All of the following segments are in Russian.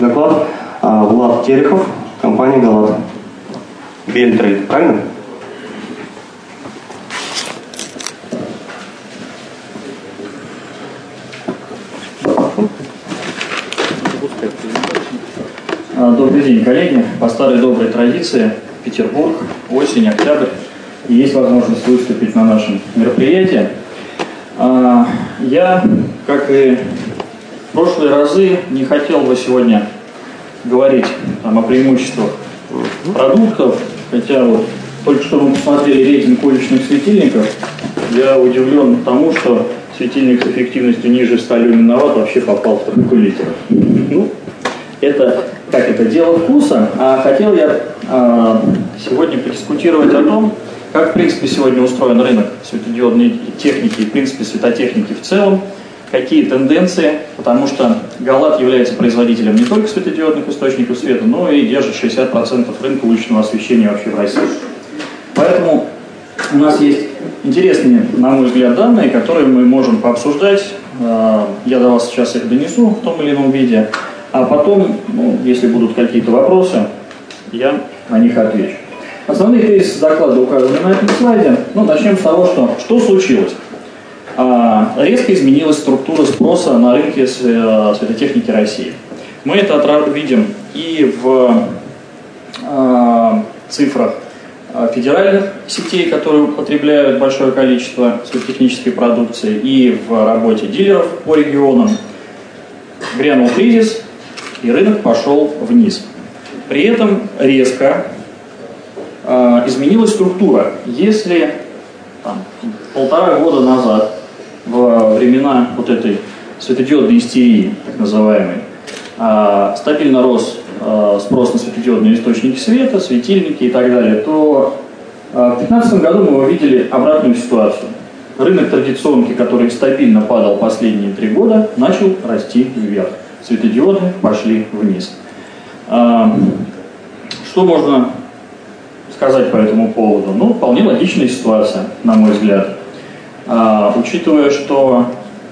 доклад. Влад Терехов, компания «Галат». Бельтрейд, правильно? Добрый день, коллеги. По старой доброй традиции, Петербург, осень, октябрь, и есть возможность выступить на нашем мероприятии. Я, как и в прошлые разы, не хотел бы сегодня говорить о преимуществах продуктов, хотя вот только что мы посмотрели рейтинг уличных светильников, я удивлен тому, что светильник с эффективностью ниже 100 люмен-ватт вообще попал в тройку лидеров. Ну, это дело вкуса. А хотел я сегодня подискутировать о том, как, в принципе, сегодня устроен рынок светодиодной техники и, в принципе, светотехники в целом, какие тенденции, потому что Галат является производителем не только светодиодных источников света, но и держит 60% рынка уличного освещения вообще в России. Поэтому у нас есть интересные, на мой взгляд, данные, которые мы можем пообсуждать. Я до вас сейчас их донесу в том или ином виде, а потом, если будут какие-то вопросы, я на них отвечу. Основные тезисы доклада указаны на этом слайде. Начнем с того, что случилось. Резко изменилась структура спроса на рынке светотехники России. Мы это видим и в цифрах федеральных сетей, которые употребляют большое количество светотехнической продукции, и в работе дилеров по регионам. Грянул кризис, и рынок пошел вниз. При этом резко изменилась структура. Если 1,5 года назад, во времена вот этой светодиодной истерии, так называемой, стабильно рос спрос на светодиодные источники света, светильники и так далее, то в 2015 году мы увидели обратную ситуацию. Рынок традиционки, который стабильно падал последние 3 года, начал расти вверх. Светодиоды пошли вниз. Что можно сказать по этому поводу? Вполне логичная ситуация, на мой взгляд. Учитывая, что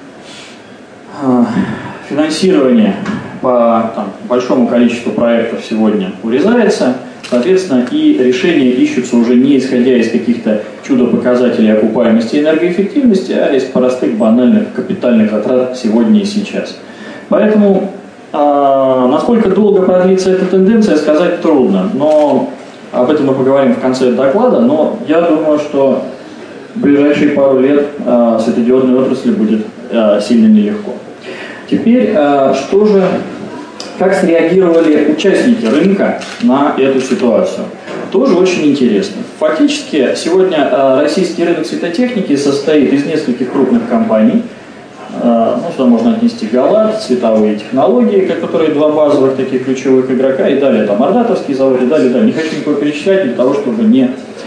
финансирование по большому количеству проектов сегодня урезается, соответственно, и решения ищутся уже не исходя из каких-то чудо-показателей окупаемости и энергоэффективности, а из простых, банальных капитальных затрат сегодня и сейчас. Поэтому, насколько долго продлится эта тенденция, сказать трудно, но об этом мы поговорим в конце доклада, но я думаю, что в ближайшие пару лет светодиодной отрасли будет сильно нелегко. Теперь, как среагировали участники рынка на эту ситуацию? Тоже очень интересно. Фактически, сегодня российский рынок светотехники состоит из нескольких крупных компаний. Сюда можно отнести Галат, Световые технологии, которые 2 базовых таких ключевых игрока, и далее Ордатовский завод, и далее. Не хочу никого перечислять для того, чтобы не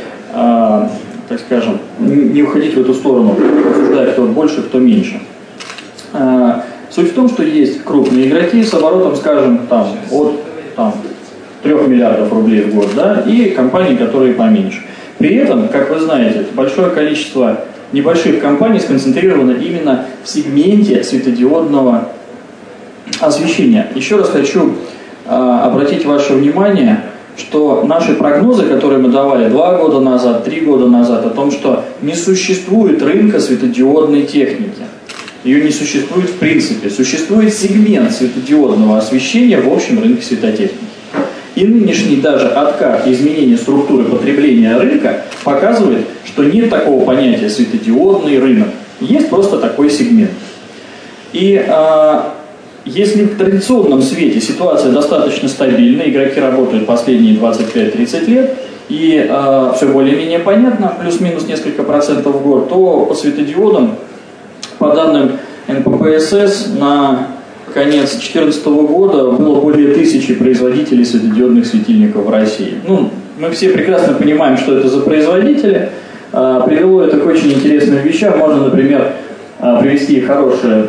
уходить в эту сторону, обсуждая, кто больше, кто меньше. Суть в том, что есть крупные игроки с оборотом, скажем, от 3 миллиардов рублей в год, и компании, которые поменьше. При этом, как вы знаете, большое количество небольших компаний сконцентрировано именно в сегменте светодиодного освещения. Еще раз хочу обратить ваше внимание, что наши прогнозы, которые мы давали 2 года назад, 3 года назад, о том, что не существует рынка светодиодной техники. Ее не существует в принципе. Существует сегмент светодиодного освещения в общем рынке светотехники. И нынешний даже откат и изменение структуры потребления рынка показывает, что нет такого понятия светодиодный рынок. Есть просто такой сегмент. И если в традиционном свете ситуация достаточно стабильна, игроки работают последние 25-30 лет, и все более-менее понятно, плюс-минус несколько процентов в год, то по светодиодам, по данным НППСС, на конец 2014 года было более 1000 производителей светодиодных светильников в России. Мы все прекрасно понимаем, что это за производители. Привело это к очень интересным вещам. Можно, например, привести хороший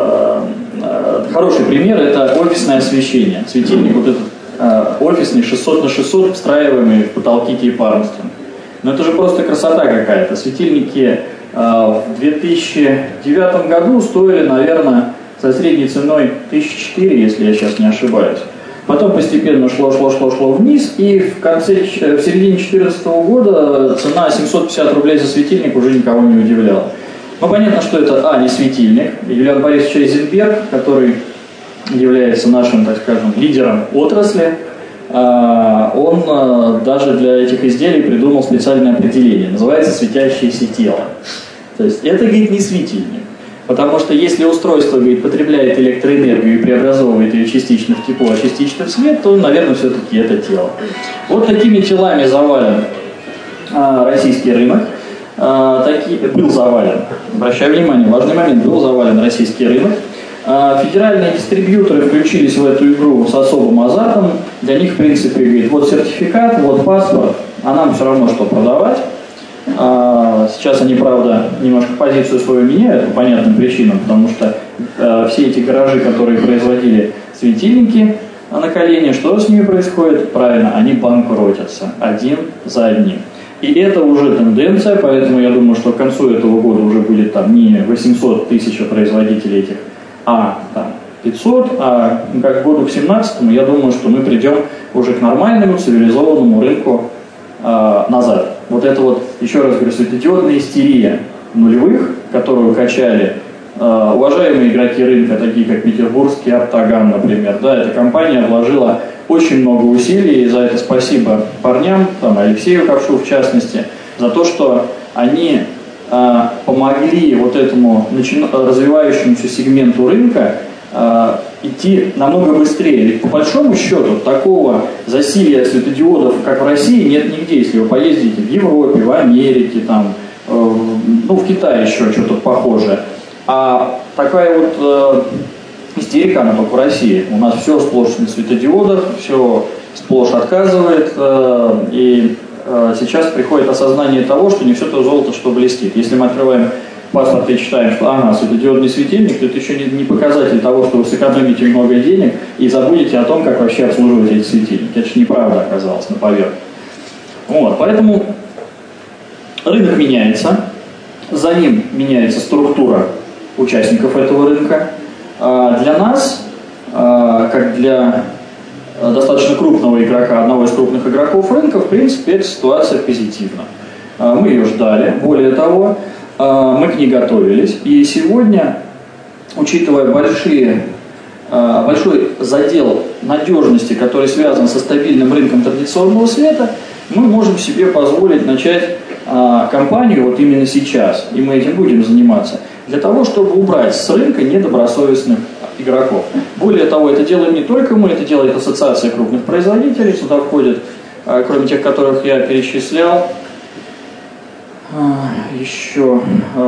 пример. Это офисное освещение. Светильник офисный 600 на 600, встраиваемый в потолки типа Армстронг. Но это же просто красота какая-то. Светильники в 2009 году стоили, наверное, со средней ценой 1004, если я сейчас не ошибаюсь. Потом постепенно шло вниз, и в середине 2014 года цена 750 рублей за светильник уже никого не удивляла. Ну, понятно, что это, не светильник. Юлиан Борисович Эйзенберг, который является нашим, так скажем, лидером отрасли, он даже для этих изделий придумал специальное определение. Называется «светящееся тело». То есть это, говорит, не светильник. Потому что если устройство, говорит, потребляет электроэнергию и преобразовывает ее частично в тепло, а частично в свет, то, наверное, все-таки это тело. Вот такими телами завален российский рынок. Был завален, обращаю внимание, важный момент, был завален российский рынок. Федеральные дистрибьюторы включились в эту игру с особым азартом. Для них, в принципе, говорит, вот сертификат, вот паспорт, а нам все равно что продавать. Сейчас они, правда, немножко позицию свою меняют по понятным причинам, потому что все эти гаражи, которые производили светильники на колени, что с ними происходит? Правильно, они банкротятся один за одним. И это уже тенденция, поэтому я думаю, что к концу этого года уже будет там не 800 тысяч производителей этих, а там 500, а как к году к 17-му, я думаю, что мы придем уже к нормальному цивилизованному рынку назад. Вот это вот, еще раз говорю, светодиодная истерия нулевых, которую качали уважаемые игроки рынка, такие как Петербургский Оптаган, например. Да, эта компания вложила очень много усилий, и за это спасибо парням, там, Алексею Ковшу в частности, за то, что они помогли вот этому развивающемуся сегменту рынка идти намного быстрее. Ведь по большому счету такого засилия светодиодов, как в России, нет нигде. Если вы поездите в Европе, в Америке, там, в Китае еще что-то похожее. А такая вот истерика, она только в России. У нас все сплошь на светодиодах, все сплошь отказывает. И сейчас приходит осознание того, что не все то золото, что блестит. Если мы открываем паспорт и читаем, что светодиодный светильник, то это еще не показатель того, что вы сэкономите много денег и забудете о том, как вообще обслуживать эти светильники. Это же неправда оказалось на поверхности. Вот, поэтому рынок меняется, за ним меняется структура участников этого рынка. Для нас, как для достаточно крупного игрока, одного из крупных игроков рынка, в принципе, эта ситуация позитивна. Мы ее ждали, более того, мы к ней готовились. И сегодня, учитывая большой задел надежности, который связан со стабильным рынком традиционного света, мы можем себе позволить начать кампанию вот именно сейчас, и мы этим будем заниматься, для того, чтобы убрать с рынка недобросовестных игроков. Более того, это делаем не только мы, это делает Ассоциация крупных производителей, сюда входят, кроме тех, которых я перечислял, еще,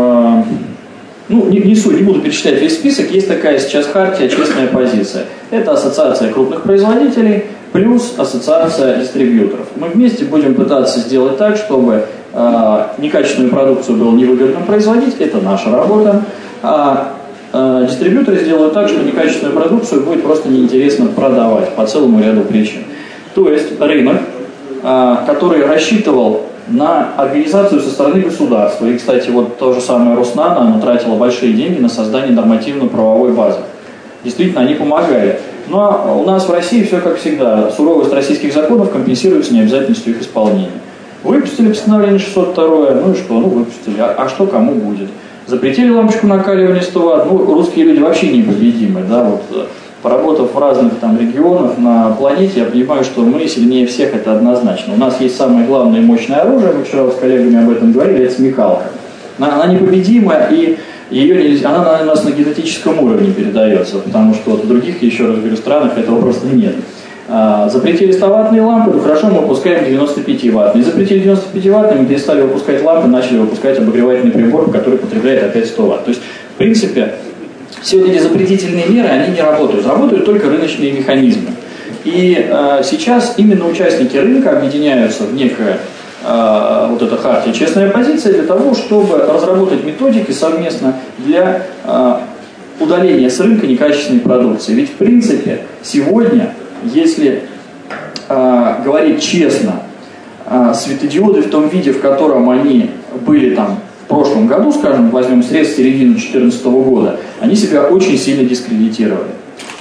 не буду перечислять весь список, есть такая сейчас хартия «Честная позиция». Это Ассоциация крупных производителей плюс Ассоциация дистрибьюторов. Мы вместе будем пытаться сделать так, чтобы некачественную продукцию было невыгодно производить, это наша работа, а дистрибьюторы сделают так, что некачественную продукцию будет просто неинтересно продавать по целому ряду причин. То есть рынок, который рассчитывал на организацию со стороны государства. И, кстати, вот то же самое Роснано, оно тратило большие деньги на создание нормативно-правовой базы. Действительно, они помогали. Но у нас в России все как всегда. Суровость российских законов компенсируется необязательностью их исполнения. Выпустили постановление 602, ну и что? Выпустили. А что кому будет? Запретили лампочку накаливания 100 Вт. Русские люди вообще непобедимы. Да? Вот, поработав в разных там регионах на планете, я понимаю, что мы сильнее всех, это однозначно. У нас есть самое главное и мощное оружие, мы вчера с коллегами об этом говорили, это смекалка. Она непобедима, и она у нас на генетическом уровне передается, потому что вот в других, еще раз говорю, странах этого просто нет. Запретили 100-ваттные лампы, хорошо, мы выпускаем 95-ваттные. Запретили 95-ваттные, мы перестали выпускать лампы, начали выпускать обогревательный прибор, который потребляет опять 100 Вт. То есть, в принципе, все вот эти запретительные меры, они не работают. Работают только рыночные механизмы. И сейчас именно участники рынка объединяются в некое вот эта хартия «Честная позиция» для того, чтобы разработать методики совместно для удаления с рынка некачественной продукции. Ведь, в принципе, сегодня, если говорить честно, светодиоды в том виде, в котором они были там в прошлом году, скажем, возьмем средств середины 2014 года, они себя очень сильно дискредитировали.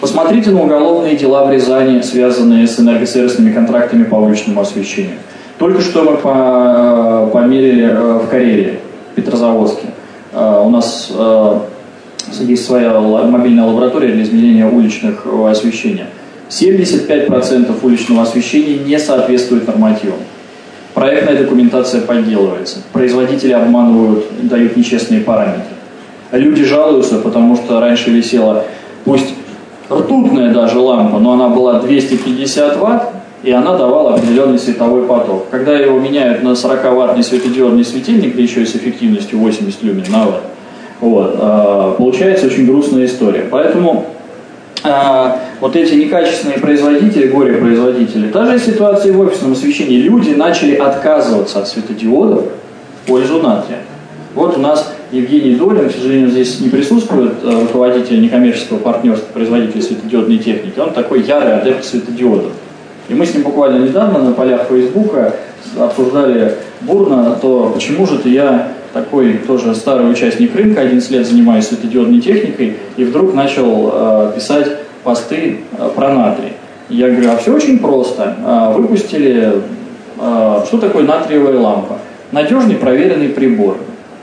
Посмотрите на уголовные дела в Рязани, связанные с энергосервисными контрактами по уличному освещению. Только что мы померили в Карелии, в Петрозаводске. У нас есть своя мобильная лаборатория для измерения уличного освещения. 75% уличного освещения не соответствует нормативам. Проектная документация подделывается. Производители обманывают, дают нечестные параметры. Люди жалуются, потому что раньше висела, пусть ртутная даже лампа, но она была 250 Вт, и она давала определенный световой поток. Когда его меняют на 40-ваттный светодиодный светильник, да еще и с эффективностью 80 люмен на ватт, вот, получается очень грустная история. Поэтому вот эти некачественные производители, горе-производители, та же ситуация в офисном освещении. Люди начали отказываться от светодиодов в пользу натрия. Вот у нас Евгений Долин, к сожалению, здесь не присутствует, руководитель некоммерческого партнерства производителей светодиодной техники. Он такой ярый адепт светодиодов. И мы с ним буквально недавно на полях Фейсбука обсуждали бурно то, почему же я такой тоже старый участник рынка, 11 лет занимаюсь светодиодной техникой, и вдруг начал писать посты про натрий. Я говорю, а все очень просто. Выпустили, что такое натриевая лампа? Надежный проверенный прибор.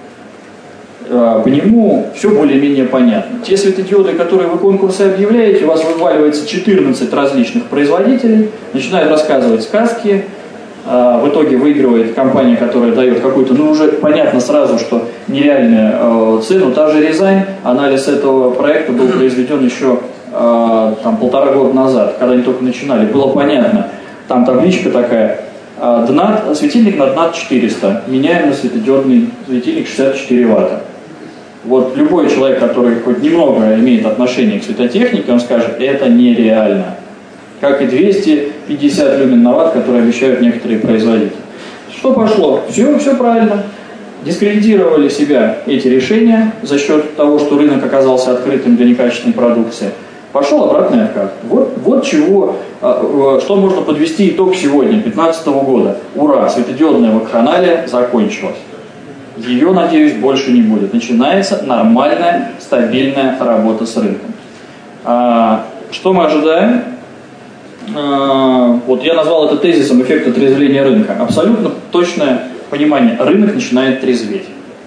По нему все более-менее понятно. Те светодиоды, которые вы конкурсы объявляете, у вас вываливается 14 различных производителей, начинают рассказывать сказки, в итоге выигрывает компания, которая дает какую-то, уже понятно сразу, что нереальную цену. Та же Рязань, анализ этого проекта был произведен еще 1,5 года назад, когда они только начинали. Было понятно, там табличка такая, светильник на ДНАТ 400, меняем на светодиодный светильник 64 Вт. Вот любой человек, который хоть немного имеет отношение к светотехнике, он скажет, это нереально. Как и 250 люмен на ватт, которые обещают некоторые производители. Что пошло? Все правильно. Дискредитировали себя эти решения за счет того, что рынок оказался открытым для некачественной продукции. Пошел обратный откат. Вот что можно подвести итог сегодня, 2015 года. Ура, светодиодная вакханалия закончилась. Ее, надеюсь, больше не будет. Начинается нормальная, стабильная работа с рынком. Что мы ожидаем? Вот я назвал это тезисом эффекта отрезвления рынка. Абсолютно точное понимание. Рынок начинает трезветь.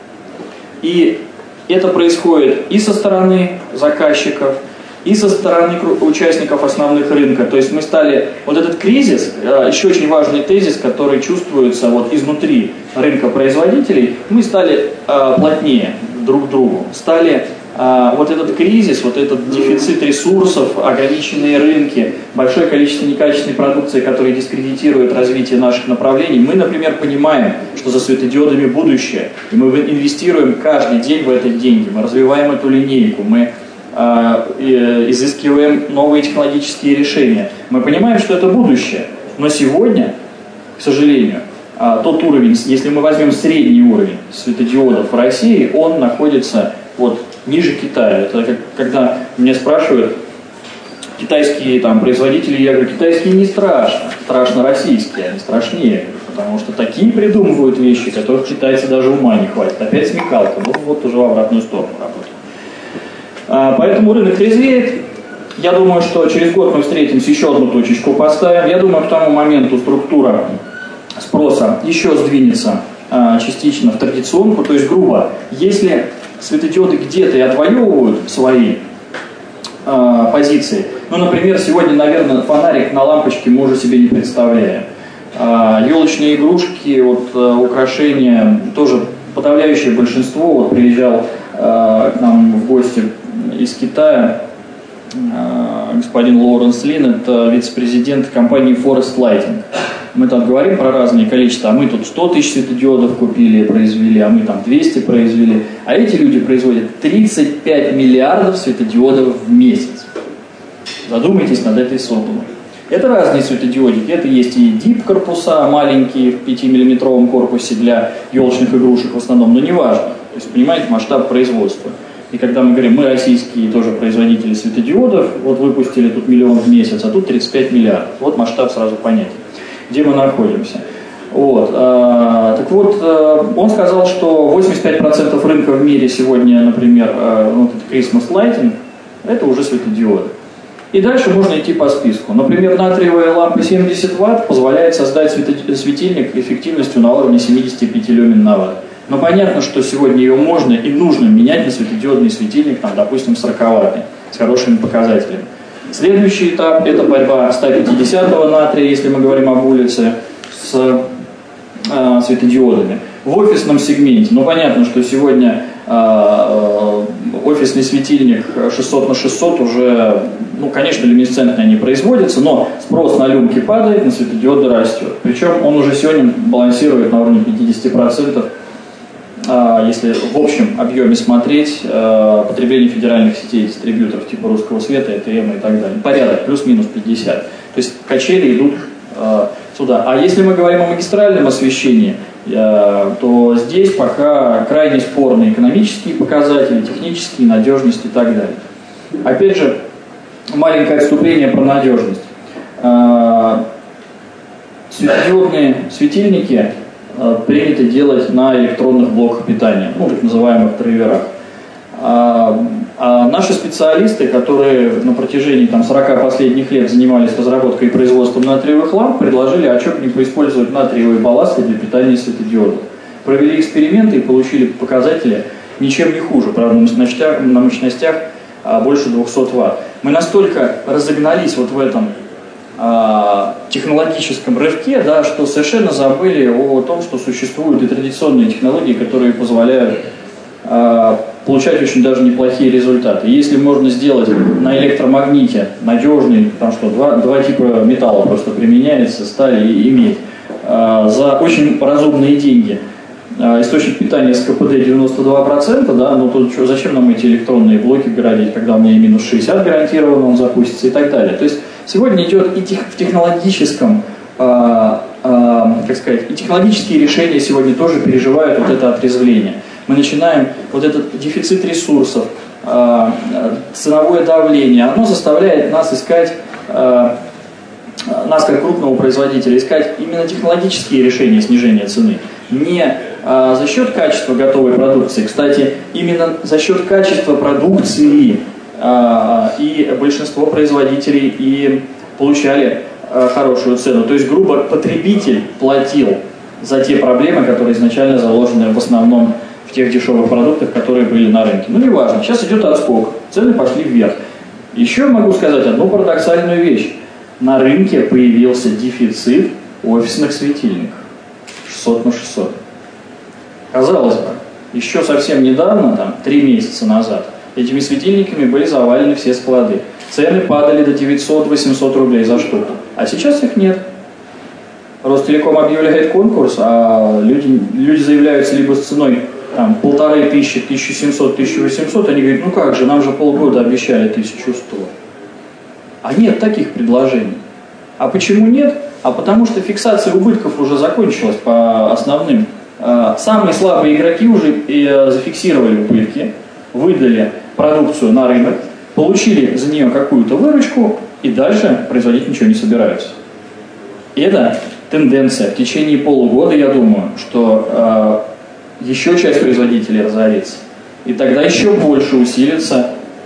И это происходит и со стороны заказчиков, и со стороны участников основных рынка. То есть мы стали, вот этот кризис, еще очень важный тезис, который чувствуется вот изнутри рынка производителей, мы стали плотнее друг к другу, стали вот этот кризис, вот этот дефицит ресурсов, ограниченные рынки, большое количество некачественной продукции, которая дискредитирует развитие наших направлений. Мы, например, понимаем, что за светодиодами будущее, и мы инвестируем каждый день в это деньги, мы развиваем эту линейку, мы изыскиваем новые технологические решения. Мы понимаем, что это будущее, но сегодня, к сожалению, тот уровень, если мы возьмем средний уровень светодиодов в России, он находится вот ниже Китая. Это как, когда меня спрашивают китайские производители, я говорю, китайские не страшно, страшно российские, они страшнее, потому что такие придумывают вещи, которых китайцы даже ума не хватит. Опять смекалка, вот уже в обратную сторону работает. Поэтому рынок трезвеет. Я думаю, что через год мы встретимся, еще одну точечку поставим. Я думаю, к тому моменту структура спроса еще сдвинется частично в традиционку. То есть, грубо, если светодиоды где-то и отвоевывают свои позиции, например, сегодня, наверное, фонарик на лампочке мы уже себе не представляем. Елочные игрушки, украшения, тоже подавляющее большинство. Приезжал к нам в гости из Китая господин Лоуренс Лин, это вице-президент компании Forest Lighting. Мы там говорим про разные количества, а мы тут 100 тысяч светодиодов купили, произвели, а мы там 200 произвели. А эти люди производят 35 миллиардов светодиодов в месяц. Задумайтесь над этой суммой. Это разные светодиодики. Это есть и дип-корпуса, маленькие, в 5-миллиметровом корпусе для елочных игрушек в основном, но не важно. То есть, понимаете, масштаб производства. И когда мы говорим, мы российские тоже производители светодиодов, выпустили тут 1 миллион в месяц, а тут 35 миллиардов. Вот масштаб сразу понятен, где мы находимся. Так вот, он сказал, что 85% рынка в мире сегодня, например, Christmas Lighting, это уже светодиоды. И дальше можно идти по списку. Например, натриевая лампа 70 Вт позволяет создать светильник эффективностью на уровне 75 люмен на Вт. Но понятно, что сегодня ее можно и нужно менять на светодиодный светильник, там, допустим, 40-ваттный, с хорошими показателями. Следующий этап – это борьба 150-го натрия, если мы говорим об улице, с светодиодами. В офисном сегменте, ну понятно, что сегодня офисный светильник 600 на 600 уже, ну конечно, люминесцентные не производятся, но спрос на люмки падает, на светодиоды растет. Причем он уже сегодня балансирует на уровне 50%, если в общем объеме смотреть потребление федеральных сетей дистрибьюторов типа Русского Света, ЭТМ и так далее. Порядок плюс-минус 50. То есть качели идут сюда. А если мы говорим о магистральном освещении, то здесь пока крайне спорные экономические показатели, технические, надежность и так далее. Опять же, маленькое отступление про надежность. Светодиодные светильники принято делать на электронных блоках питания, ну, так называемых драйверах. А наши специалисты, которые на протяжении 40 последних лет занимались разработкой и производством натриевых ламп, предложили, а что бы не поиспользовать натриевые балласты для питания светодиодов. Провели эксперименты и получили показатели ничем не хуже, правда, на мощностях больше 200 Вт. Мы настолько разогнались вот в этом технологическом рывке, да, что совершенно забыли о том, что существуют и традиционные технологии, которые позволяют получать очень даже неплохие результаты. Если можно сделать на электромагните надежный, там что, два типа металла просто применяется, сталь и медь, за очень разумные деньги. Источник питания с КПД 92%, да, но тут что, зачем нам эти электронные блоки городить, когда у меня и минус 60 гарантированно он запустится и так далее. То есть сегодня идет и в технологическом, как сказать, и технологические решения сегодня тоже переживают вот это отрезвление. Мы начинаем вот этот дефицит ресурсов, ценовое давление, оно заставляет нас искать, нас как крупного производителя, искать именно технологические решения снижения цены. Не за счет качества готовой продукции. Кстати, именно за счет качества продукции и большинство производителей и получали хорошую цену. То есть, грубо, потребитель платил за те проблемы, которые изначально заложены в основном в тех дешевых продуктах, которые были на рынке. Ну, неважно, сейчас идет отскок, цены пошли вверх. Еще могу сказать одну парадоксальную вещь. На рынке появился дефицит офисных светильников. 600 на 600. Казалось бы, еще совсем недавно, 3 месяца назад, этими светильниками были завалены все склады. Цены падали до 900-800 рублей за штуку. А сейчас их нет. Ростелеком объявляет конкурс, а люди заявляются либо с ценой 1500, 1700, 1800, они говорят, ну как же, нам же полгода обещали 1100. А нет таких предложений. А почему нет? А потому что фиксация убытков уже закончилась по основным. Самые слабые игроки уже зафиксировали убытки, выдали продукцию на рынок, получили за нее какую-то выручку и дальше производить ничего не собираются. И это тенденция. В течение полугода, я думаю, что еще часть производителей разорится. И тогда еще больше усилится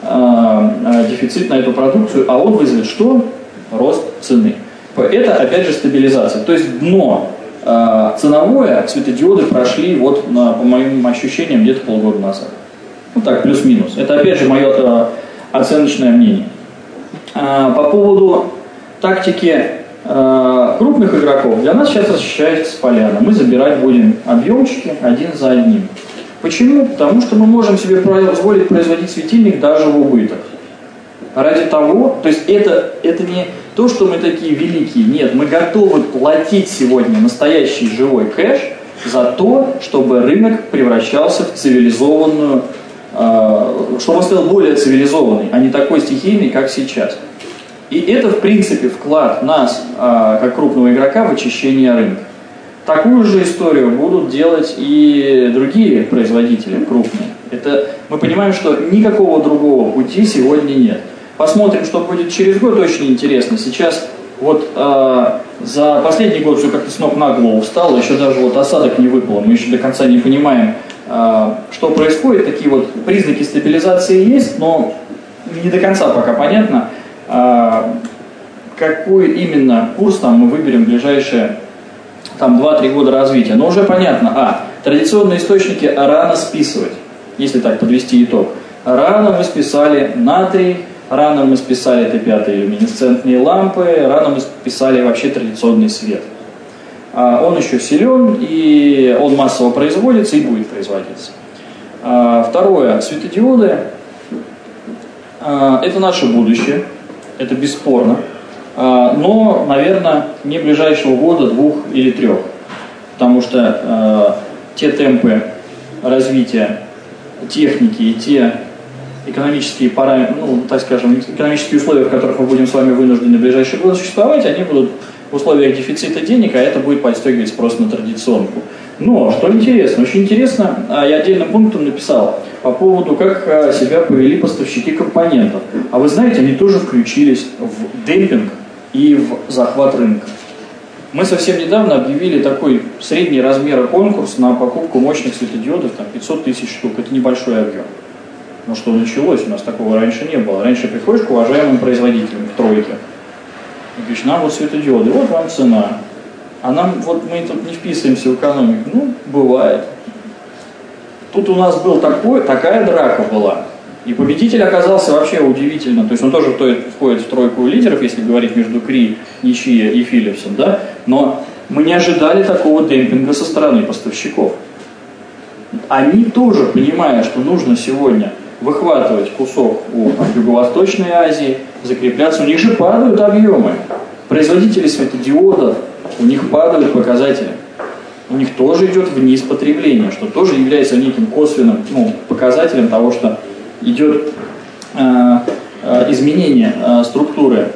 дефицит на эту продукцию, а он вызовет что? Рост цены. Это, опять же, стабилизация. То есть дно ценовое светодиоды прошли, вот, по моим ощущениям, где-то полгода назад. Ну так, плюс-минус. Это, опять же, мое оценочное мнение. По поводу тактики крупных игроков, для нас сейчас расчищается поляна. Мы забирать будем объемчики один за одним. Почему? Потому что мы можем себе позволить производить светильник даже в убыток. Ради того, то есть это не то, что мы такие великие. Нет, мы готовы платить сегодня настоящий живой кэш за то, чтобы рынок превращался в цивилизованную, чтобы он стал более цивилизованный, а не такой стихийный, как сейчас. И это, в принципе, вклад нас, как крупного игрока, в очищение рынка. Такую же историю будут делать и другие производители крупные. Мы понимаем, что никакого другого пути сегодня нет. Посмотрим, что будет через год, очень интересно. Сейчас вот за последний год все как-то с ног на голову встало, еще даже вот осадок не выпало, мы еще до конца не понимаем, что происходит. Такие вот признаки стабилизации есть, но не до конца пока понятно, какой именно курс там мы выберем в ближайшие там 2-3 года развития. Но уже понятно, традиционные источники рано списывать, если так подвести итог. Рано мы списали натрий, рано мы списали Т5 люминесцентные лампы, рано мы списали вообще традиционный свет. Он еще силен, и он массово производится и будет производиться. Второе, светодиоды. Это наше будущее, это бесспорно. Но, наверное, не ближайшего года, 2 или 3. Потому что те темпы развития техники и те экономические параметры, так скажем, экономические условия, в которых мы будем с вами вынуждены в ближайшие годы существовать, они будут в условиях дефицита денег, а это будет подстегивать спрос на традиционку. Но, что интересно, очень интересно, я отдельным пунктом написал по поводу, как себя повели поставщики компонентов. А вы знаете, они тоже включились в демпинг и в захват рынка. Мы совсем недавно объявили такой средний размер конкурс на покупку мощных светодиодов, там 500 тысяч штук. Это небольшой объем. Но что началось? У нас такого раньше не было. Раньше приходишь к уважаемым производителям в тройке и говоришь, нам вот светодиоды, вот вам цена. А нам, вот мы тут не вписываемся в экономику. Бывает. Тут у нас был такая драка была. И победитель оказался вообще удивительно. То есть он тоже входит в тройку лидеров, если говорить между Кри, Ничия и Филлипсом, да? Но мы не ожидали такого демпинга со стороны поставщиков. Они тоже, понимая, что нужно сегодня выхватывать кусок у Юго-Восточной Азии, закрепляться, у них же падают объемы. Производители светодиодов, у них падают показатели. У них тоже идет вниз потребление, что тоже является неким косвенным показателем того, что идет изменение структуры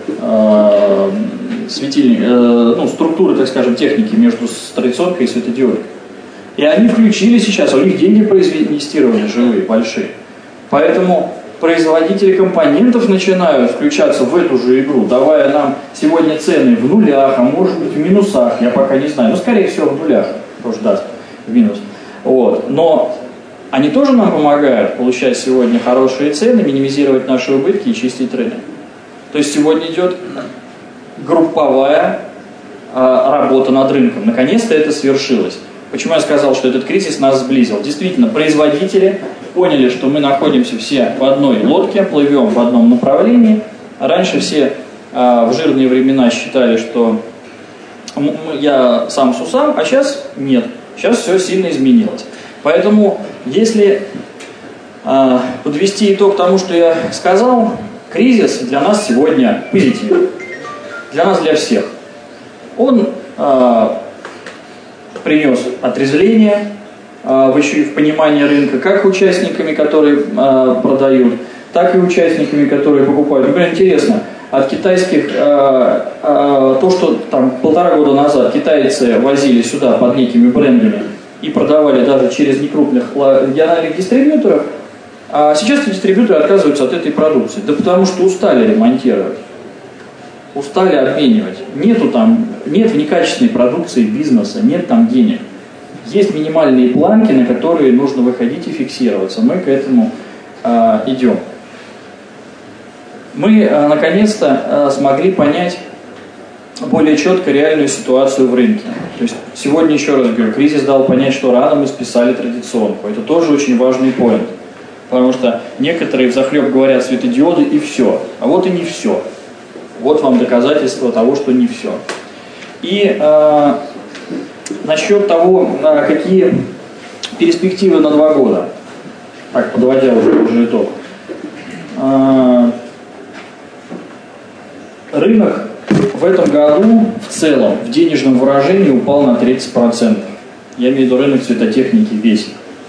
структуры, так скажем, техники между традиционкой и светодиодкой. И они включили сейчас, у них деньги проинвестированы живые, большие. Поэтому производители компонентов начинают включаться в эту же игру, давая нам сегодня цены в нулях, а может быть в минусах, я пока не знаю, но скорее всего в нулях тоже даст минус. Но они тоже нам помогают получать сегодня хорошие цены, минимизировать наши убытки и чистить рынок. То есть сегодня идет групповая работа над рынком. Наконец-то это свершилось. Почему я сказал, что этот кризис нас сблизил? Действительно, производители поняли, что мы находимся все в одной лодке, плывем в одном направлении. Раньше все в жирные времена считали, что я сам с усам, а сейчас нет. Сейчас все сильно изменилось. Поэтому, если подвести итог тому, что я сказал, кризис для нас сегодня позитивный. Для нас, для всех. Он принес отрезвление в понимании рынка, как участниками, которые продают, так и участниками, которые покупают. Например, интересно, от китайских, то, что там 1,5 года назад китайцы возили сюда под некими брендами и продавали даже через некрупных региональных дистрибьюторов, а сейчас дистрибьюторы отказываются от этой продукции. Да потому что устали ремонтировать, устали обменивать. Нет некачественной продукции бизнеса, нет там денег. Есть минимальные планки, на которые нужно выходить и фиксироваться. Мы к этому идем. Мы наконец-то смогли понять более четко реальную ситуацию в рынке. То есть сегодня, еще раз говорю, кризис дал понять, что рано мы списали традиционку. Это тоже очень важный поинт. Потому что некоторые взахлеб говорят светодиоды и все. А вот и не все. Вот вам доказательство того, что не все. И насчет того, какие перспективы на 2 года. Так, подводя уже итог. Рынок в этом году в целом в денежном выражении упал на 30%. Я имею в виду рынок светотехники весь.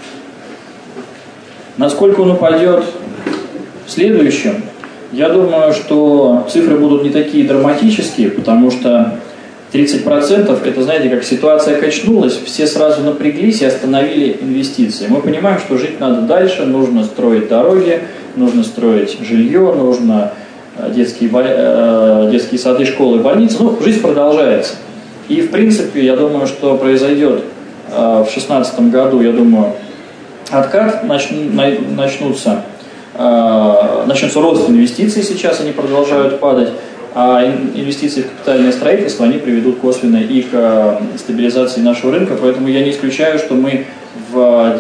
Насколько он упадет в следующем, я думаю, что цифры будут не такие драматические, потому что 30% это, знаете, как ситуация качнулась, все сразу напряглись и остановили инвестиции. Мы понимаем, что жить надо дальше, нужно строить дороги, нужно строить жилье, нужно детские сады, школы, больницы. Жизнь продолжается. И, в принципе, я думаю, что произойдет в 2016 году, я думаю, откат, начнутся начнется рост инвестиций, сейчас они продолжают падать, а инвестиции в капитальное строительство, они приведут косвенно и к стабилизации нашего рынка, поэтому я не исключаю, что мы в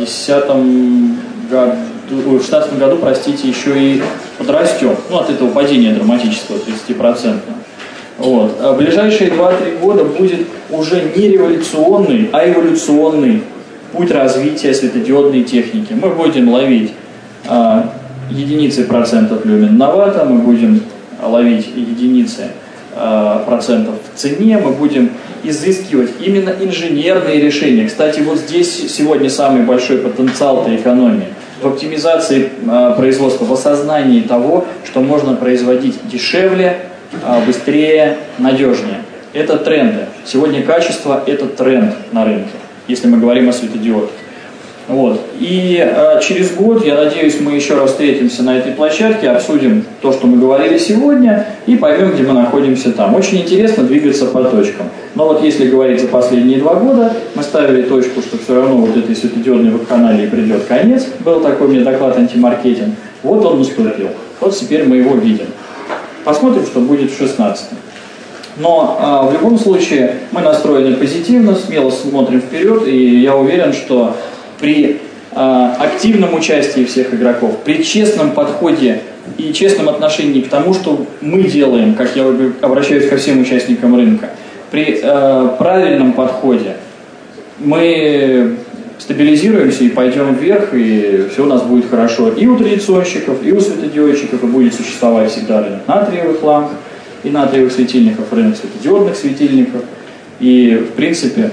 2016 году, простите, еще и подрастем, от этого падения драматического 30%. Вот. А в ближайшие 2-3 года будет уже не революционный, а эволюционный путь развития светодиодной техники. Мы будем ловить единицы процентов люмен на ватт, мы будем ловить единицы процентов в цене, мы будем изыскивать именно инженерные решения. Кстати, вот здесь сегодня самый большой потенциал экономии. В оптимизации производства, в осознании того, что можно производить дешевле, быстрее, надежнее. Это тренды. Сегодня качество – это тренд на рынке, если мы говорим о светодиодах. Вот. И через год, я надеюсь, мы еще раз встретимся на этой площадке, обсудим то, что мы говорили сегодня, и поймем, где мы находимся там. Очень интересно двигаться по точкам. Но вот если говорить за последние 2 года, мы ставили точку, что все равно вот этой светодиодной вакханалии придет конец. Был такой у меня доклад антимаркетинг. Вот он наступил. Вот теперь мы его видим. Посмотрим, что будет в 2016. Но в любом случае мы настроены позитивно, смело смотрим вперед, и я уверен, что при активном участии всех игроков, при честном подходе и честном отношении к тому, что мы делаем, как я обращаюсь ко всем участникам рынка, при правильном подходе мы стабилизируемся и пойдем вверх, и все у нас будет хорошо и у традиционщиков, и у светодиодчиков, и будет существовать всегда рынок натриевых ламп, и натриевых светильников, рынок светодиодных светильников, и в принципе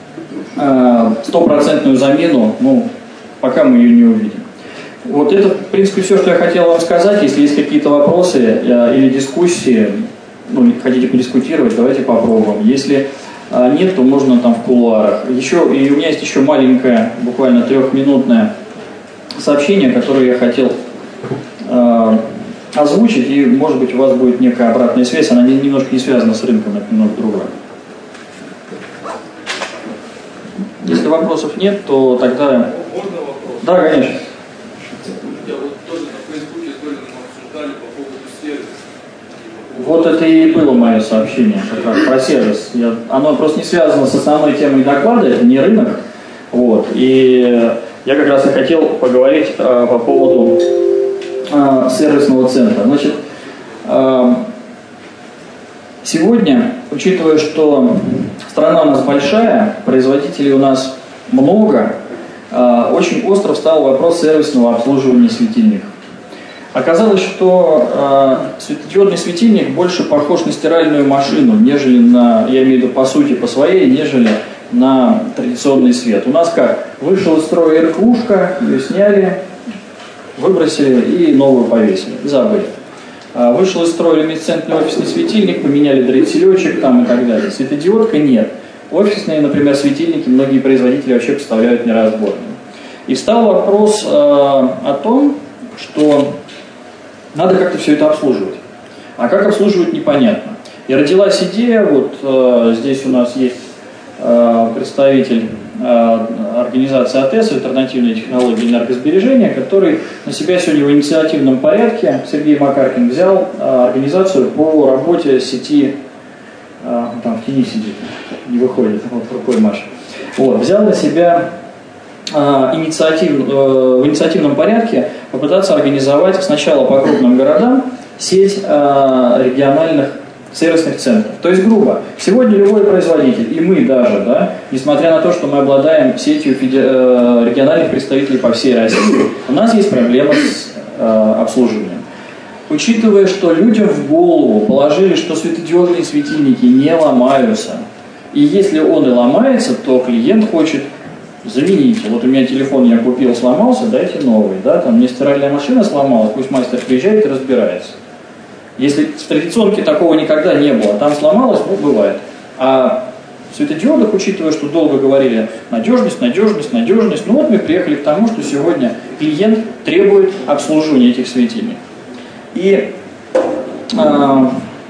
100% замену, пока мы ее не увидим. Вот это, в принципе, все, что я хотел вам сказать. Если есть какие-то вопросы или дискуссии, хотите подискутировать, давайте попробуем. Если нет, то можно там в кулуарах. И у меня есть еще маленькое, буквально 3-минутное сообщение, которое я хотел озвучить, и, может быть, у вас будет некая обратная связь, она немножко не связана с рынком, это немного другое. Если вопросов нет, то тогда... Можно вопрос? Да, конечно. Я вот тоже на Фейсбуке с Долином обсуждали по поводу сервиса. Вот это и было мое сообщение, как раз про сервис. Оно просто не связано с основной темой доклада, это не рынок. Вот. И я как раз и хотел поговорить по поводу сервисного центра. Значит, сегодня, учитывая, что страна у нас большая, производителей у нас много, очень остро встал вопрос сервисного обслуживания светильников. Оказалось, что светодиодный светильник больше похож на стиральную машину, нежели на, я имею в виду по сути, по своей, нежели на традиционный свет. У нас как? Вышел из строя РКУшка, ее сняли, выбросили и новую повесили, забыли. Вышел из строя люминесцентный офисный светильник, поменяли дросселечек там и так далее. Светодиодка нет. Офисные, например, светильники многие производители вообще поставляют неразборными. И встал вопрос о том, что надо как-то все это обслуживать. А как обслуживать, непонятно. И родилась идея, вот здесь у нас есть представитель организации АТЭС, альтернативные технологии энергосбережения, который на себя сегодня в инициативном порядке, Сергей Макаркин, взял организацию по работе сети, там в тени сидит, не выходит, вот рукой Маша, вот, взял на себя в инициативном порядке попытаться организовать сначала по крупным городам сеть региональных сервисных центров. То есть, грубо, сегодня любой производитель, и мы даже, да, несмотря на то, что мы обладаем сетью региональных представителей по всей России, у нас есть проблема с обслуживанием. Учитывая, что людям в голову положили, что светодиодные светильники не ломаются, и если он и ломается, то клиент хочет заменить. Вот у меня телефон я купил, сломался, дайте новый, да, там мне стиральная машина сломалась, пусть мастер приезжает и разбирается. Если в традиционке такого никогда не было, там сломалось, бывает. А в светодиодах, учитывая, что долго говорили надежность, вот мы приехали к тому, что сегодня клиент требует обслуживания этих светильников. И я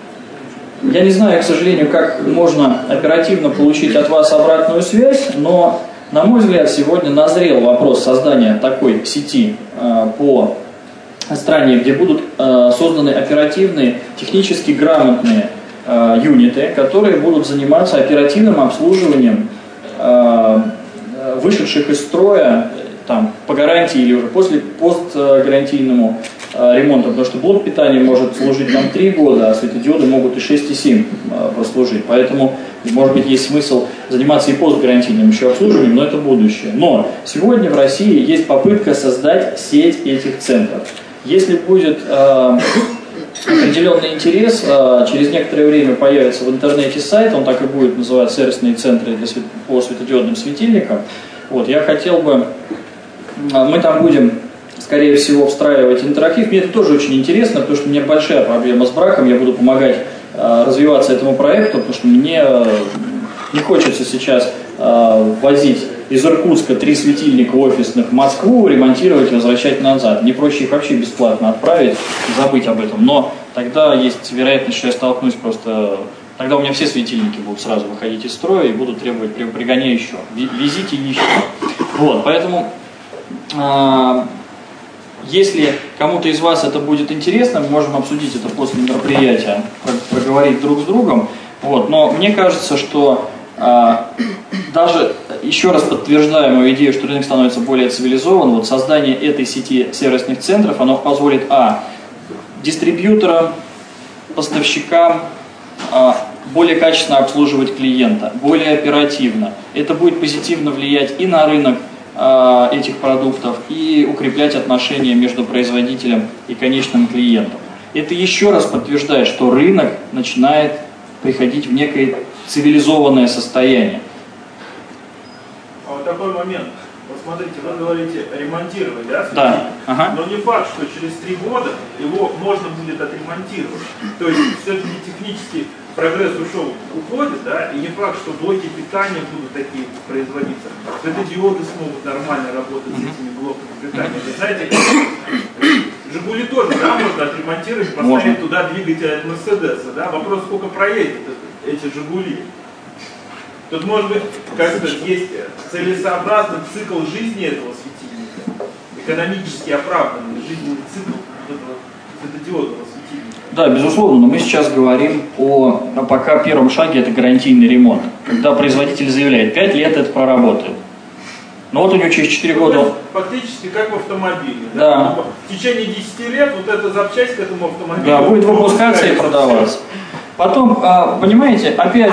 не знаю, к сожалению, как можно оперативно получить от вас обратную связь, но, на мой взгляд, сегодня назрел вопрос создания такой сети по стране, где будут созданы оперативные, технически грамотные юниты, которые будут заниматься оперативным обслуживанием вышедших из строя там, по гарантии или уже после постгарантийному ремонту, потому что блок питания может служить там 3 года, а светодиоды могут и 6, и 7 прослужить. Поэтому, может быть, есть смысл заниматься и постгарантийным еще обслуживанием, но это будущее. Но сегодня в России есть попытка создать сеть этих центров. Если будет определенный интерес, через некоторое время появится в интернете сайт, он так и будет называться «Сервисные центры по светодиодным светильникам». Вот, я хотел бы, мы там будем, скорее всего, встраивать интерактив. Мне это тоже очень интересно, потому что у меня большая проблема с браком, я буду помогать развиваться этому проекту, потому что мне не хочется сейчас возить из Иркутска 3 светильника офисных в Москву, ремонтировать и возвращать назад. Мне проще их вообще бесплатно отправить и забыть об этом. Но тогда есть вероятность, что я столкнусь просто... Тогда у меня все светильники будут сразу выходить из строя и будут требовать пригоняй еще. Везите еще. Вот, поэтому... Если кому-то из вас это будет интересно, мы можем обсудить это после мероприятия, проговорить друг с другом. Вот. Но мне кажется, что даже еще раз подтверждая мою идею, что рынок становится более цивилизованным, вот создание этой сети сервисных центров, оно позволит дистрибьюторам, поставщикам более качественно обслуживать клиента, более оперативно. Это будет позитивно влиять и на рынок этих продуктов и укреплять отношения между производителем и конечным клиентом. Это еще раз подтверждает, что рынок начинает приходить в некое цивилизованное состояние. А вот такой момент. Вот смотрите, вы говорите ремонтировать, да? Да. Ага. Но не факт, что через 3 года его можно будет отремонтировать. То есть все-таки технический прогресс уходит, да, и не факт, что блоки питания будут такие производиться. Светодиоды смогут нормально работать с этими блоками питания. Вы знаете, Жигули тоже, да, можно отремонтировать, поставить туда двигатель от Мерседеса, да. Вопрос, сколько проедет эти Жигули. Тут, может быть, как-то есть целесообразный цикл жизни этого светильника, экономически оправданный жизненный цикл этого светодиодного светильника. Да, безусловно, но мы сейчас говорим о пока первом шаге, это гарантийный ремонт. Когда производитель заявляет, 5 лет это проработает. Но вот у него через 4 года... Фактически как в автомобиле. Да. В течение 10 лет вот эта запчасть к этому автомобилю... Да, будет выпускаться и продаваться. Потом, понимаете,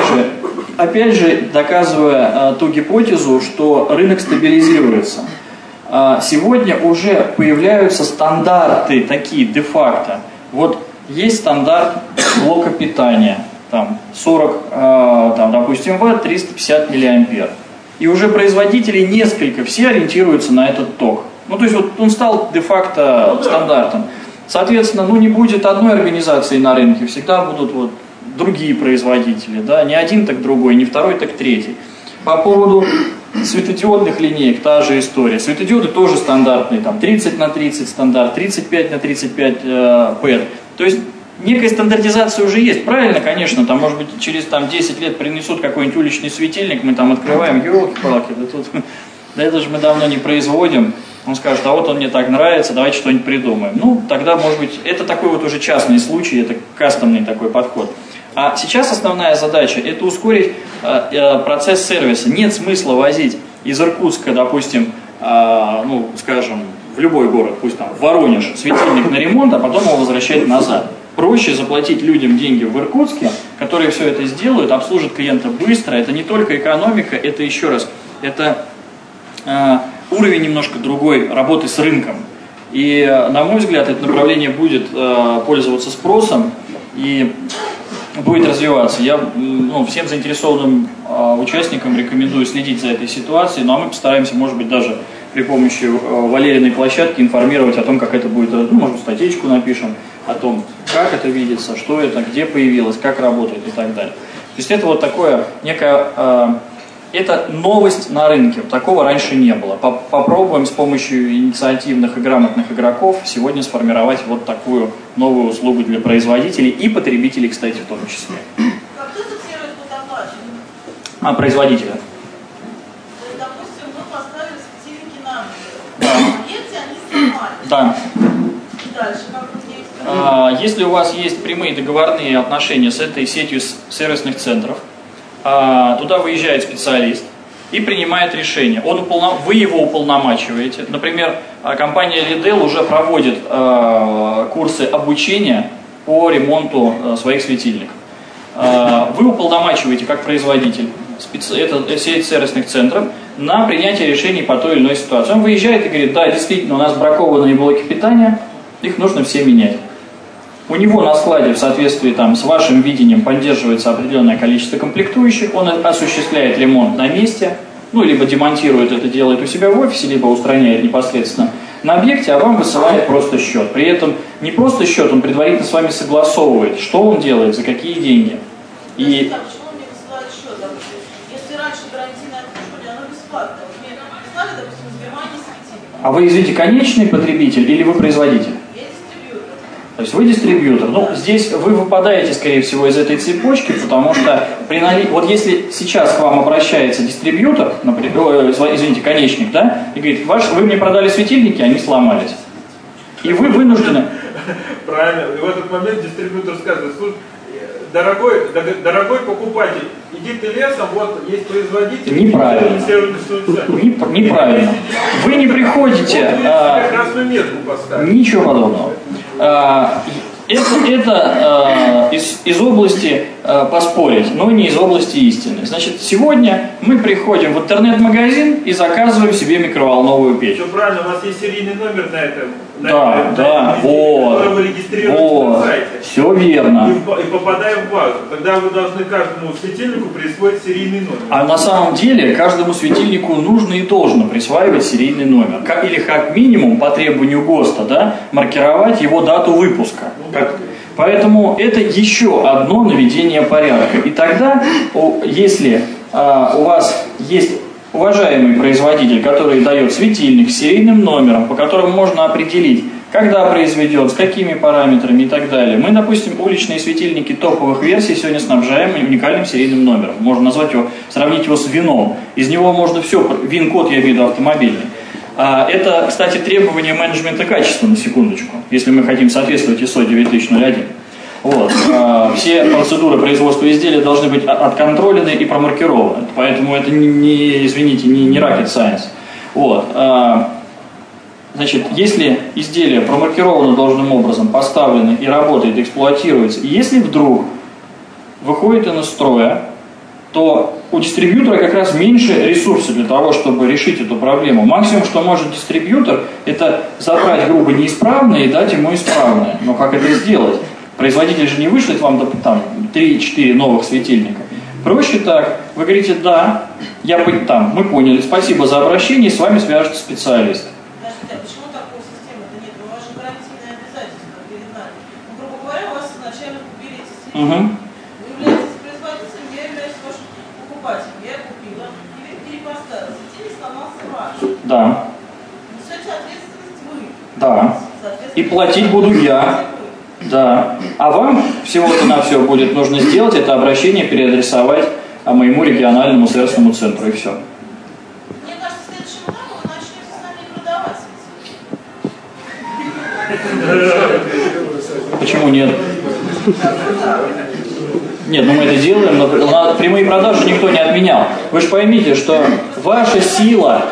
опять же, доказывая ту гипотезу, что рынок стабилизируется. Сегодня уже появляются стандарты такие, де-факто. Вот есть стандарт блока питания, там 40, допустим, Вт, 350 миллиампер. И уже производители несколько, все ориентируются на этот ток. Ну, то есть вот он стал де-факто стандартом. Соответственно, не будет одной организации на рынке, всегда будут вот другие производители, да, не один, так другой, не второй, так третий. По поводу светодиодных линеек та же история. Светодиоды тоже стандартные, там 30 на 30 стандарт, 35 на 35 ПЭТ. То есть некая стандартизация уже есть. Правильно, конечно, там, может быть, через 10 лет принесут какой-нибудь уличный светильник, мы там открываем, елки-палки, да это же мы давно не производим. Он скажет, а вот он мне так нравится, давайте что-нибудь придумаем. Ну, тогда, может быть, это такой вот уже частный случай, это кастомный такой подход. А сейчас основная задача – это ускорить процесс сервиса. Нет смысла возить из Иркутска, допустим, скажем, в любой город, пусть там в Воронеж, светильник на ремонт, а потом его возвращать назад. Проще заплатить людям деньги в Иркутске, которые все это сделают, обслужат клиента быстро. Это не только экономика, это еще раз, это уровень немножко другой работы с рынком. И, на мой взгляд, это направление будет пользоваться спросом и будет развиваться. Я всем заинтересованным участникам рекомендую следить за этой ситуацией, ну а мы постараемся, может быть, даже при помощи Валериной площадки информировать о том, как это будет, может быть, статейку напишем о том, как это видится, что это, где появилось, как работает и так далее. То есть это вот такое некое... Это новость на рынке, такого раньше не было. Попробуем с помощью инициативных и грамотных игроков сегодня сформировать вот такую новую услугу для производителей и потребителей, кстати, в том числе. Как этот сервис будет оплачен? Производителя. То есть, допустим, мы поставили светильники на ночь. Да. Эти они сломались. Да. Дальше. Если у вас есть прямые договорные отношения с этой сетью сервисных центров, туда выезжает специалист и принимает решение. Вы его уполномачиваете. Например, компания Lidl уже проводит курсы обучения по ремонту своих светильников. Вы уполномачиваете как производитель это сеть сервисных центров на принятие решений по той или иной ситуации. Он выезжает и говорит: да, действительно, у нас бракованные блоки питания, их нужно все менять. У него на складе в соответствии с вашим видением поддерживается определенное количество комплектующих, он осуществляет ремонт на месте, либо демонтирует это, делает у себя в офисе, либо устраняет непосредственно на объекте, а вам высылает просто счет. При этом не просто счет, он предварительно с вами согласовывает, что он делает, за какие деньги. И... Почему он мне высылает счет, допустим? Если раньше гарантийное обслуживание, оно бесплатное. Вот мне прислали, допустим, из Германии светильник. А вы, извините, конечный потребитель или вы производитель? То есть вы дистрибьютор. Здесь вы выпадаете, скорее всего, из этой цепочки, потому что вот если сейчас к вам обращается дистрибьютор, конечник, да, и говорит: вы мне продали светильники, они сломались. И вы вынуждены... Правильно. И в этот момент дистрибьютор скажет: слушай, дорогой покупатель, иди ты лесом, вот есть производитель. Неправильно. Неправильно. Вы не приходите... Красную метку поставить. Ничего подобного. Это из области поспорить, но не из области истины. Значит, сегодня мы приходим в интернет-магазин и заказываем себе микроволновую печь. Все правильно, у вас есть серийный номер на этом. Вот, вы регистрируете на сайте. Все верно. И попадаем в базу. Тогда вы должны каждому светильнику присвоить серийный номер. А на самом деле каждому светильнику нужно и должно присваивать серийный номер. Или как минимум по требованию ГОСТа, да, маркировать его дату выпуска. Поэтому это еще одно наведение порядка. И тогда, если у вас есть уважаемый производитель, который дает светильник с серийным номером, по которому можно определить, когда произведен, с какими параметрами и так далее. Мы, допустим, уличные светильники топовых версий сегодня снабжаем уникальным серийным номером. Можно назвать его, сравнить его с вином. Из него можно все, ВИН-код я имею в виду автомобильный. Это, кстати, требование менеджмента качества, на секундочку, если мы хотим соответствовать ISO 9001. Все процедуры производства изделия должны быть отконтролены и промаркированы. Поэтому это не rocket science. Значит, если изделие промаркировано должным образом, поставлено и работает, эксплуатируется, и если вдруг выходит из строя, то у дистрибьютора как раз меньше ресурсов для того, чтобы решить эту проблему. Максимум, что может дистрибьютор, это забрать грубо неисправное и дать ему исправное. Но как это сделать? Производитель же не вышлет вам 3-4 новых светильника. Проще так. Вы говорите: да, мы поняли, спасибо за обращение, с вами свяжется специалист. Подождите, а почему такой системы-то нет? У вас же гарантийные обязательства перед нами. Грубо говоря, у вас изначально купили эти светильники. Вы являетесь производителем, я являюсь вашим покупателем. Я купила, перепоставила. Светильник сломался ваш. Да. Несете ответственность вы. Да. И платить буду я. Да. А вам всего-то на все будет нужно сделать это обращение, переадресовать моему региональному сервисному центру, и все. Мне кажется, следующим этапом вы начнете с нами продавать светильники. Почему нет? Нет, мы это делаем, но прямые продажи никто не отменял. Вы же поймите, что ваша сила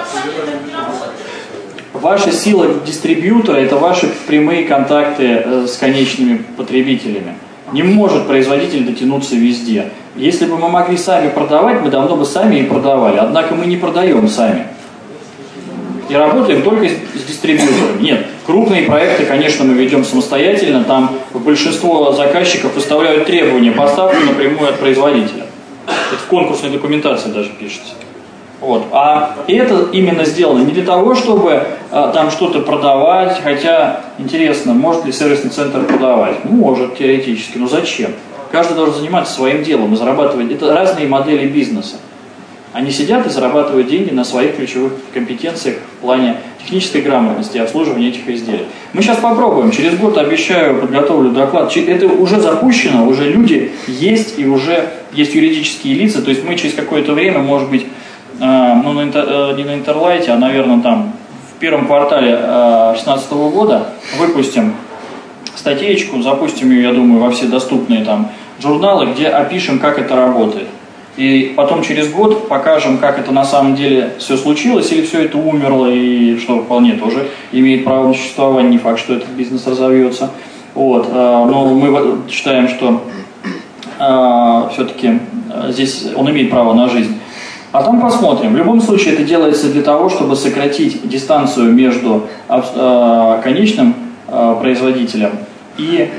дистрибьютора – это ваши прямые контакты с конечными потребителями. Не может производитель дотянуться везде. Если бы мы могли сами продавать, мы давно бы сами и продавали. Однако мы не продаем сами. И работаем только с дистрибьюторами. Нет, крупные проекты, конечно, мы ведем самостоятельно. Там большинство заказчиков выставляют требования поставки напрямую от производителя. Это в конкурсной документации даже пишется. А это именно сделано не для того, чтобы там что-то продавать, хотя интересно, может ли сервисный центр продавать? Может, теоретически, но зачем? Каждый должен заниматься своим делом и зарабатывать. Это разные модели бизнеса. Они сидят и зарабатывают деньги на своих ключевых компетенциях в плане технической грамотности и обслуживания этих изделий. Мы сейчас попробуем, через год, обещаю, подготовлю доклад. Это уже запущено, уже люди есть, и уже есть юридические лица. То есть мы через какое-то время, может быть, не на Интерлайте, а, наверное, там в первом квартале 2016 года выпустим статейку, запустим ее, я думаю, во все доступные там журналы, где опишем, как это работает. И потом через год покажем, как это на самом деле все случилось, или все это умерло, и что вполне тоже имеет право на существование, не факт, что этот бизнес разовьется. Вот. Но мы считаем, что все-таки здесь он имеет право на жизнь. А там посмотрим. В любом случае это делается для того, чтобы сократить дистанцию между конечным производителем и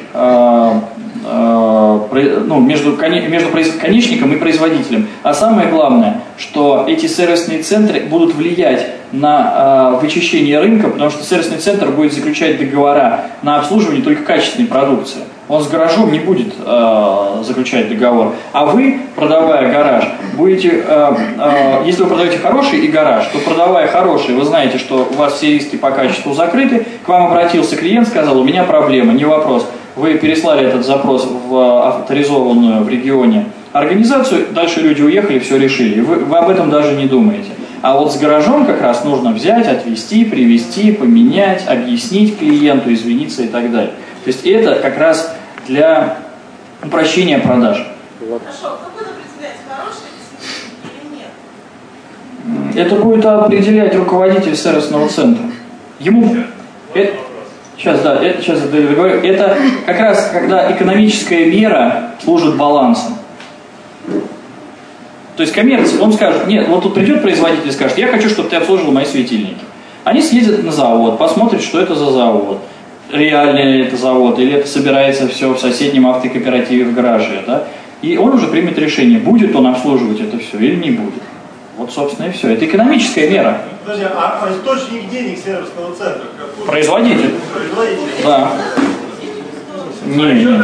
между конечником и производителем. А самое главное, что эти сервисные центры будут влиять на вычищение рынка, потому что сервисный центр будет заключать договора на обслуживание только качественной продукции. Он с гаражом не будет заключать договор. А вы, продавая гараж, будете, если вы продаете хороший и гараж, то продавая хороший, вы знаете, что у вас все риски по качеству закрыты, к вам обратился клиент, сказал, у меня проблема, не вопрос. Вы переслали этот запрос в авторизованную в регионе организацию, дальше люди уехали, все решили. Вы об этом даже не думаете. А вот с гаражом как раз нужно взять, отвезти, привезти, поменять, объяснить клиенту, извиниться и так далее. То есть это как раз для упрощения продаж. Хорошо, кто будет определять, хороший или нет? Это будет определять руководитель сервисного центра. Ему... Сейчас я говорю. Это как раз, когда экономическая мера служит балансом. То есть коммерция, он скажет, нет, вот тут придет производитель и скажет, я хочу, чтобы ты обслуживал мои светильники. Они съездят на завод, посмотрят, что это за завод. Реальный ли это завод, или это собирается все в соседнем автокооперативе в гараже. Да? И он уже примет решение, будет он обслуживать это все или не будет. Вот, собственно, и все. Это экономическая мера. Подожди, а источник денег сервисного центра какой? Производитель. Производитель? Да. Не.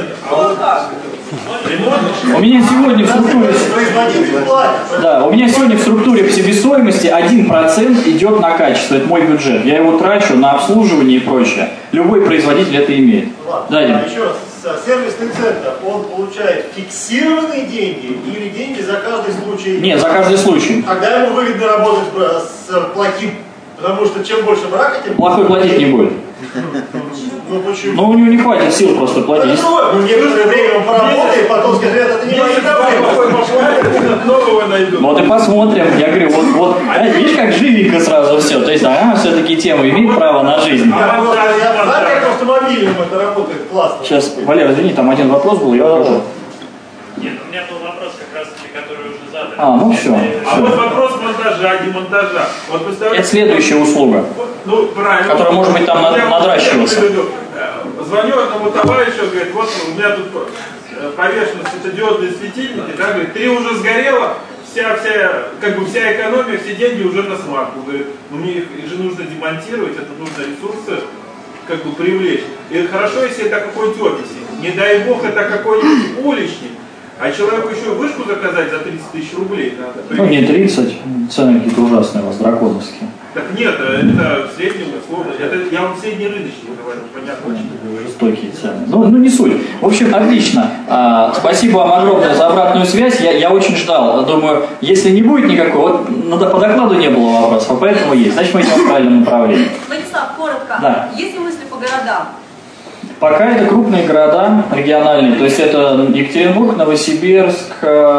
У меня сегодня в структуре... Да, у меня сегодня в структуре в себестоимости 1% идет на качество. Это мой бюджет. Я его трачу на обслуживание и прочее. Любой производитель это имеет. Да, а еще раз, сервисный центр, он получает фиксированные деньги или деньги за каждый случай? Нет, за каждый случай. Тогда ему выгодно работать с плохим, потому что чем больше брака, тем... Плохой платить не будет. Ну почему? Но у него не хватит сил просто платить. Ну некоторое время он поработает, потом скажет, это не моя проблема. Вот и посмотрим. Я говорю, вот видишь, как живенько сразу все. То есть, все-таки тема имеет право на жизнь. Я знаю, как в автомобильном это работает классно. Сейчас, Валер, извини, там один вопрос был, я покажу. Нет, у меня был вопрос как раз таки, который уже задали. Ну все. А вот вопрос монтажа, демонтажа. Вот Это следующая услуга, ну, правильно. Которая может быть там надращиваться. Звоню одному товарищу, говорит, вот у меня тут повешены светодиодные светильники, да, говорит, 3 уже сгорело, вся экономия, все деньги уже на смарку. Говорит, ну мне их же нужно демонтировать, это нужно ресурсы привлечь. И хорошо, если это какой-нибудь офисник. Не дай бог, это какой-нибудь уличник. А человеку еще вышку заказать за 30 тысяч рублей надо. Ну не 30, цены какие-то ужасные у вас, драконовские. Так нет, это в среднем условно. Это я вам среднерыночный говорю, понятно. Жестокие цены. Ну не суть. В общем, отлично. Спасибо вам огромное за обратную связь. Я очень ждал. Думаю, если не будет никакой, вот по докладу не было вопросов, поэтому есть. Значит, мы идем в правильном направлении. Владислав, коротко. Да. Есть ли мысли по городам? Пока это крупные города региональные, то есть это Екатеринбург, Новосибирск,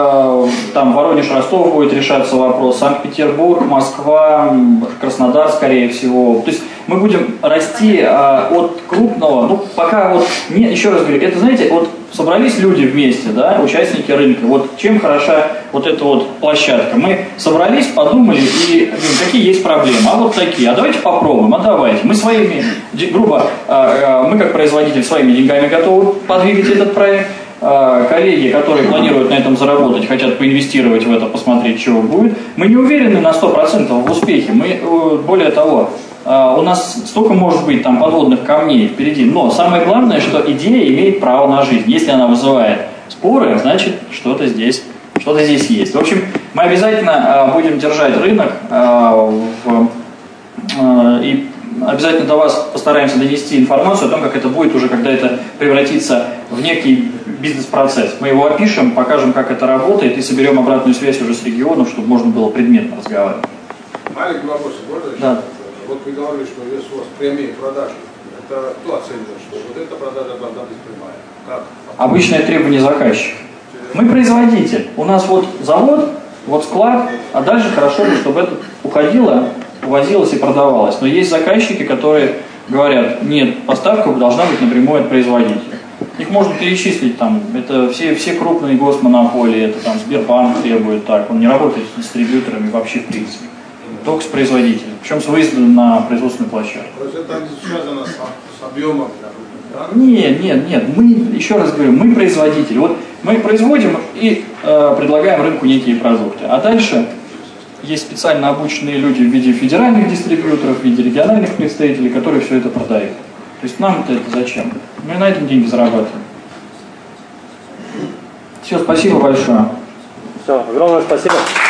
там Воронеж, Ростов будет решаться вопрос, Санкт-Петербург, Москва, Краснодар, скорее всего. То есть мы будем расти от крупного, пока еще раз говорю, это, знаете, собрались люди вместе, да, участники рынка, чем хороша эта площадка. Мы собрались, подумали и какие есть проблемы, такие, давайте попробуем, давайте. Мы своими, грубо, мы как производитель своими деньгами готовы подвигать этот проект, коллеги, которые планируют на этом заработать, хотят поинвестировать в это, посмотреть, чего будет. Мы не уверены на 100% в успехе, более того, у нас столько может быть там подводных камней впереди, но самое главное, что идея имеет право на жизнь. Если она вызывает споры, значит что-то здесь есть. В общем, мы обязательно будем держать рынок и обязательно до вас постараемся донести информацию о том, как это будет уже, когда это превратится в некий бизнес-процесс. Мы его опишем, покажем, как это работает и соберем обратную связь уже с регионом, чтобы можно было предметно разговаривать. Маленький вопрос, можно? Да. Вот вы говорили, что если у вас прямые продажи, Это кто оценивает, что вот эта продажа должна быть прямая? Как? Обычное требование заказчика. Мы производитель. У нас вот завод, вот склад, а дальше хорошо бы, чтобы это уходило, увозилось и продавалось. Но есть заказчики, которые говорят, нет, поставка должна быть напрямую от производителя. Их можно перечислить там, это все крупные госмонополии, это там Сбербанк требует так, он не работает с дистрибьюторами вообще в принципе, только с производителем, причем с выездом на производственную площадку. То есть это связано с объемом, да? Нет, мы, еще раз говорю, мы производители. Вот мы производим и предлагаем рынку некие продукты, а дальше есть специально обученные люди в виде федеральных дистрибьюторов, в виде региональных представителей, которые все это продают. То есть нам-то это зачем? Мы на этом деньги зарабатываем. Все, спасибо большое. Все, огромное спасибо.